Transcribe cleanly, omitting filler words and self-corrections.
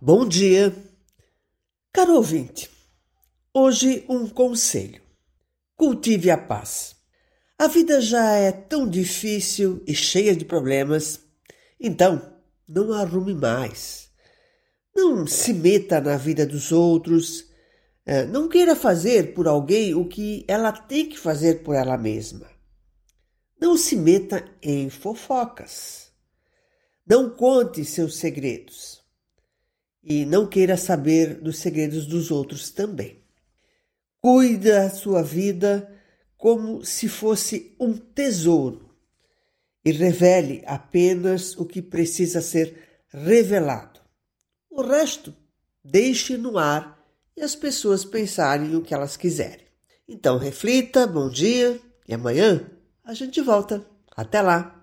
Bom dia, caro ouvinte. Hoje um conselho. Cultive a paz. A vida já é tão difícil e cheia de problemas, então não arrume mais. Não se meta na vida dos outros. Não queira fazer por alguém o que ela tem que fazer por ela mesma. Não se meta em fofocas. Não conte seus segredos. E não queira saber dos segredos dos outros também. Cuide da sua vida como se fosse um tesouro e revele apenas o que precisa ser revelado. O resto, deixe no ar e as pessoas pensarem o que elas quiserem. Então reflita, bom dia e amanhã a gente volta. Até lá!